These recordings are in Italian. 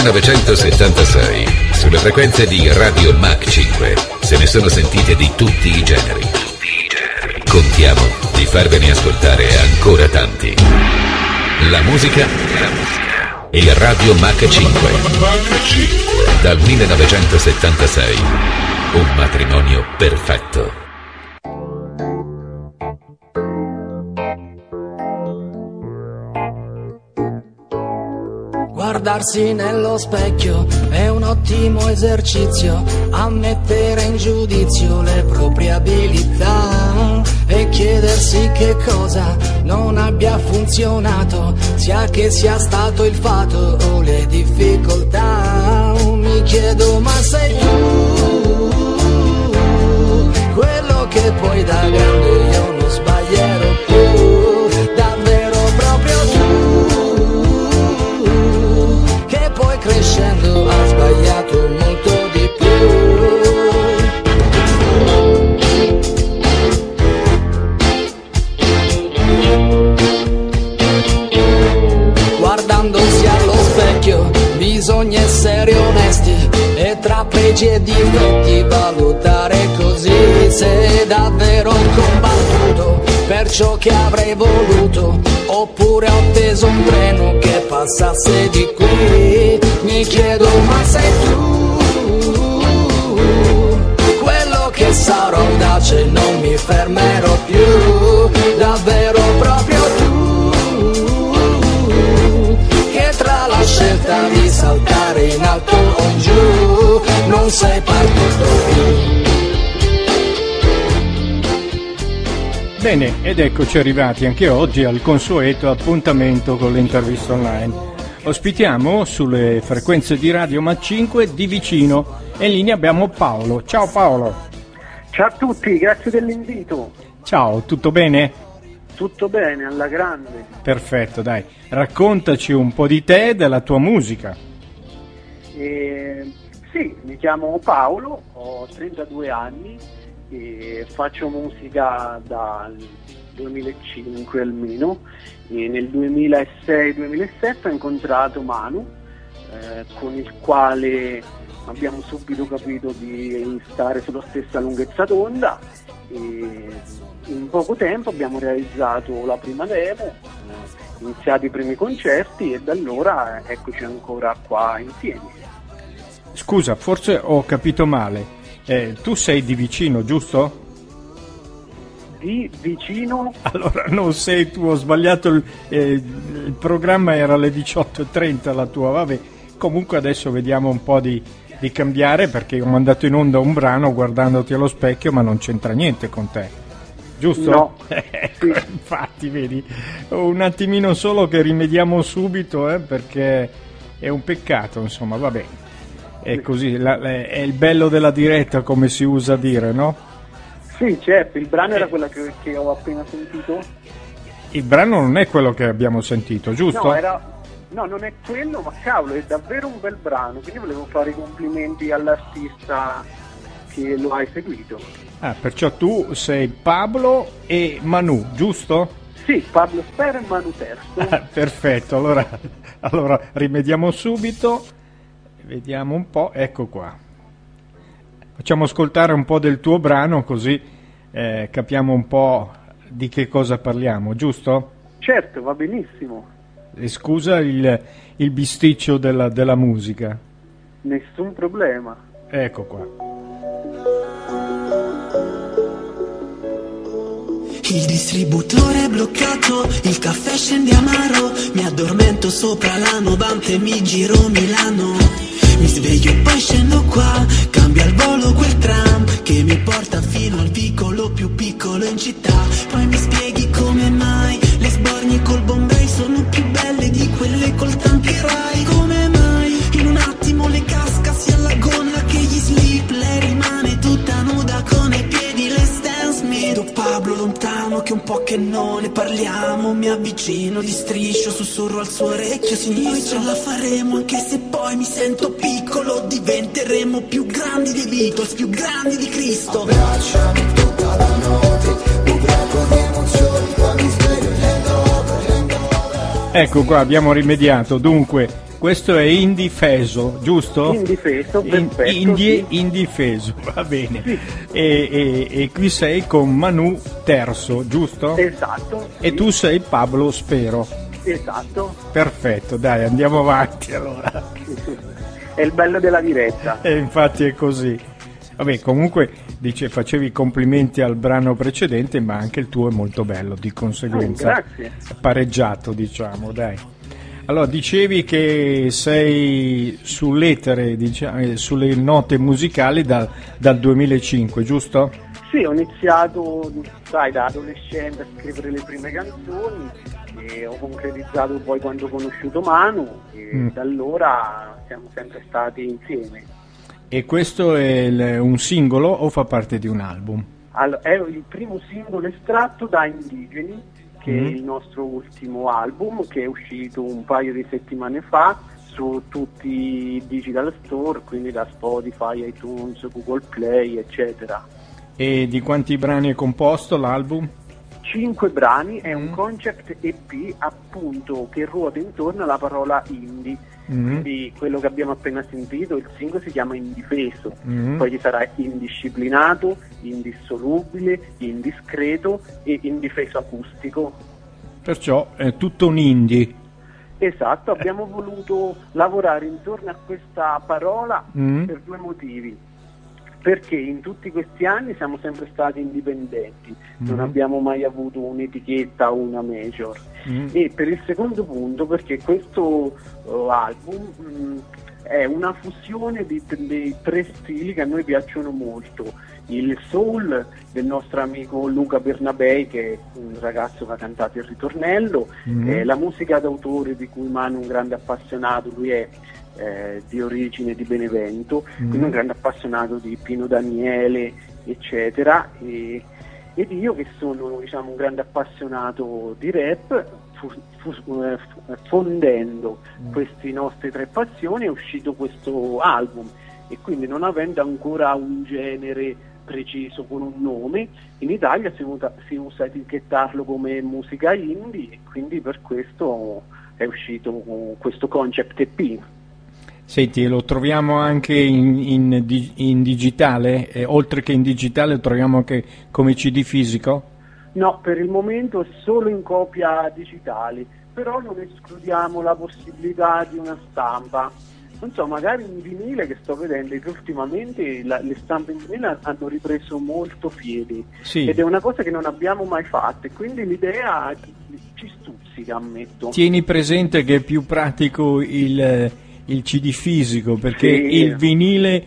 1976, sulle frequenze di Radio Mach 5, se ne sono sentite di tutti i generi. Contiamo di farvene ascoltare ancora tanti. La musica e Radio Mach 5. Dal 1976, un matrimonio perfetto. Guardarsi nello specchio è un ottimo esercizio a mettere in giudizio le proprie abilità e chiedersi che cosa non abbia funzionato, sia che sia stato il fatto o le difficoltà. Mi chiedo, ma sei tu quello che poi da grande io non sbaglierò più, davvero proprio tu, che poi crescendo ha sbagliato molto di più. Guardandosi allo specchio bisogna essere onesti e tra pregi e difetti valutare così se davvero ho combattuto per ciò che avrei voluto, oppure ho atteso un treno che passasse di qui. Mi chiedo, ma sei tu quello che sarò audace e non mi fermerò più, davvero proprio tu, che tra la scelta di saltare in alto o in giù non sei partito più. Bene, ed eccoci arrivati anche oggi al consueto appuntamento con l'intervista online. Ospitiamo sulle frequenze di Radio Mach 5 di vicino e in linea abbiamo Paolo. Ciao Paolo. Ciao a tutti, grazie dell'invito. Ciao, tutto bene? Tutto bene, alla grande. Perfetto, dai. Raccontaci un po' di te e della tua musica. Sì, mi chiamo Paolo, ho 32 anni e faccio musica dal 2005 almeno, e nel 2006-2007 ho incontrato Manu, con il quale abbiamo subito capito di stare sulla stessa lunghezza d'onda e in poco tempo abbiamo realizzato la prima demo, iniziati i primi concerti e da allora eccoci ancora qua insieme. Scusa, forse ho capito male. Tu sei di vicino, giusto? Di vicino? Allora non sei tu, ho sbagliato il programma era alle 18:30 la tua, vabbè. Comunque adesso vediamo un po' di cambiare, perché ho mandato in onda un brano guardandoti allo specchio, ma non c'entra niente con te, giusto? No. Ecco, sì. Infatti vedi, un attimino solo che rimediamo subito, perché è un peccato, insomma, va bene. È così, è il bello della diretta, come si usa dire, no? Sì, certo, il brano era quello che ho appena sentito. Il brano non è quello che abbiamo sentito, giusto? No, non è quello, ma cavolo, è davvero un bel brano, quindi volevo fare i complimenti all'artista che lo ha eseguito. Ah, perciò tu sei Pablo e Manu, giusto? Sì, Pablo Sper e Manu Terzo. Perfetto, allora rimediamo subito. Vediamo un po', ecco qua. Facciamo ascoltare un po' del tuo brano, così capiamo un po' di che cosa parliamo, giusto? Certo, va benissimo. E scusa il bisticcio della musica. Nessun problema. Ecco qua. Il distributore è bloccato, il caffè scende amaro, mi addormento sopra la 90 e mi giro Milano. Mi sveglio e poi scendo qua, cambia il volo quel tram che mi porta fino al vicolo più piccolo in città. Poi mi spieghi come mai le sbornie col Bombay sono più belle di quelle col Tanqueray. Come mai in un attimo le casca sia la gonna che gli slip, le rimane tutta nuda con i piedi le Stan Smith. Pablo lontano che un po' che non ne parliamo, mi avvicino, gli striscio, sussurro al suo orecchio sinistro. Noi ce la faremo anche se poi mi sento piccolo, diventeremo più grandi dei Beatles, più grandi di Cristo. Abbracciami tutta la notte, ubriaco di emozioni, poi mi sveglio le nove. Ecco qua, abbiamo rimediato. Dunque, questo è Indifeso, giusto? Indifeso, perfetto. Indifeso, va bene. Sì. E qui sei con Manu Terzo, giusto? Esatto. E tu sei Pablo Spero. Esatto. Perfetto, dai, andiamo avanti allora. È il bello della diretta. E infatti è così. Vabbè, comunque facevi complimenti al brano precedente, ma anche il tuo è molto bello, di conseguenza grazie. Pareggiato, diciamo, dai. Allora, dicevi che sei sull'etere, diciamo, sulle note musicali dal 2005, giusto? Sì, ho iniziato, da adolescente a scrivere le prime canzoni e ho concretizzato poi quando ho conosciuto Manu e da allora siamo sempre stati insieme. E questo è un singolo o fa parte di un album? Allora, è il primo singolo estratto da Indigeni, che è il nostro ultimo album, che è uscito un paio di settimane fa su tutti i digital store, quindi da Spotify, iTunes, Google Play, eccetera. E di quanti brani è composto l'album? 5 brani, è un concept EP appunto che ruota intorno alla parola indie. Quindi quello che abbiamo appena sentito, il singolo si chiama Indifeso, poi ci sarà Indisciplinato, Indissolubile, Indiscreto e Indifeso acustico. Perciò è tutto un indie. Esatto, abbiamo voluto lavorare intorno a questa parola per due motivi. Perché in tutti questi anni siamo sempre stati indipendenti, non abbiamo mai avuto un'etichetta o una major. E per il secondo punto perché questo album è una fusione dei tre stili che a noi piacciono molto: il soul del nostro amico Luca Bernabei, che è un ragazzo che ha cantato il ritornello, la musica d'autore di cui Manu è un grande appassionato, lui è di origine di Benevento, quindi un grande appassionato di Pino Daniele, eccetera, ed io che sono, diciamo, un grande appassionato di rap, fondendo queste nostre tre passioni è uscito questo album, e quindi non avendo ancora un genere preciso con un nome, in Italia si usa etichettarlo come musica indie, e quindi per questo è uscito questo concept EP. Senti, lo troviamo anche in digitale? Oltre che in digitale lo troviamo anche come CD fisico? No, per il momento è solo in copia digitale, però non escludiamo la possibilità di una stampa. Non so, magari in vinile, che sto vedendo che ultimamente le stampe in vinile hanno ripreso molto piede, sì. Ed è una cosa che non abbiamo mai fatto, e quindi l'idea ci stuzzica, ammetto. Tieni presente che è più pratico il CD fisico, perché sì, il vinile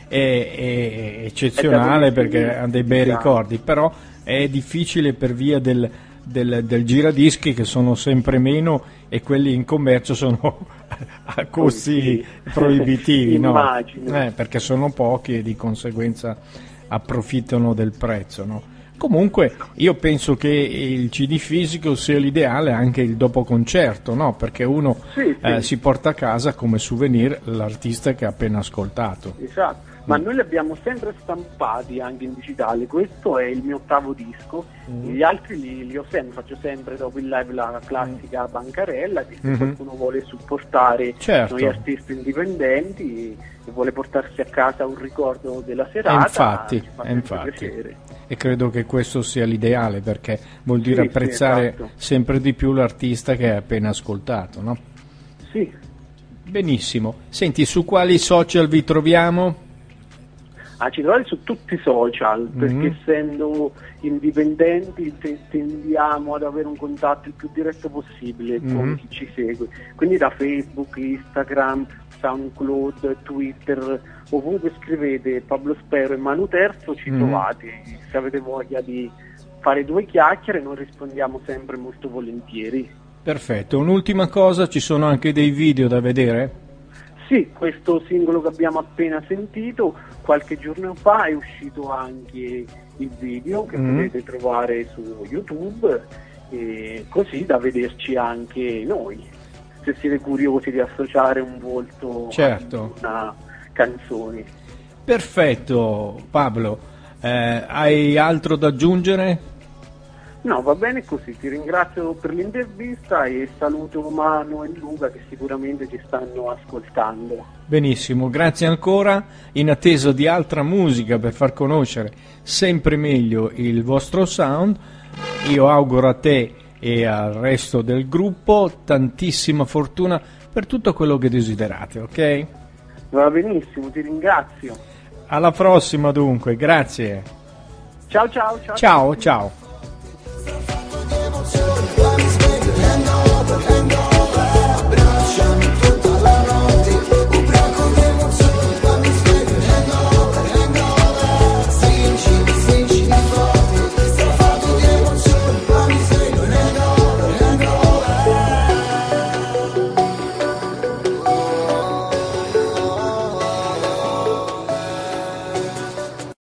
è eccezionale, perché ha dei bei ricordi, però è difficile per via del giradischi, che sono sempre meno, e quelli in commercio sono a costi proibitivi, no? Perché sono pochi e di conseguenza approfittano del prezzo, no? Comunque io penso che il CD fisico sia l'ideale anche il dopo concerto, no? Perché uno si porta a casa come souvenir l'artista che ha appena ascoltato. Esatto, ma noi li abbiamo sempre stampati anche in digitale. Questo è il mio 8º disco, gli altri li ho sempre, faccio sempre dopo il live la classica bancarella, che se qualcuno vuole supportare noi artisti indipendenti e vuole portarsi a casa un ricordo della serata, infatti. E credo che questo sia l'ideale, perché vuol dire apprezzare sempre di più l'artista che hai appena ascoltato, no? Sì. Benissimo. Senti, su quali social vi troviamo? Ci trovate su tutti i social, perché essendo indipendenti tendiamo ad avere un contatto il più diretto possibile con chi ci segue, quindi da Facebook, Instagram, SoundCloud, Twitter, ovunque scrivete Pablo Spero e Manu Terzo ci trovate. Se avete voglia di fare due chiacchiere noi rispondiamo sempre molto volentieri. Perfetto. Un'ultima cosa, ci sono anche dei video da vedere? Sì, questo singolo che abbiamo appena sentito, qualche giorno fa è uscito anche il video che potete trovare su YouTube, e così da vederci anche noi, se siete curiosi di associare un volto a una canzone. Perfetto, Pablo. Hai altro da aggiungere? No, va bene così, ti ringrazio per l'intervista e saluto Manu e Luca che sicuramente ci stanno ascoltando. Benissimo, grazie ancora, in attesa di altra musica per far conoscere sempre meglio il vostro sound. Io auguro a te e al resto del gruppo tantissima fortuna per tutto quello che desiderate, ok? Va benissimo, ti ringrazio. Alla prossima dunque, grazie. Ciao ciao ciao. Ciao, ciao.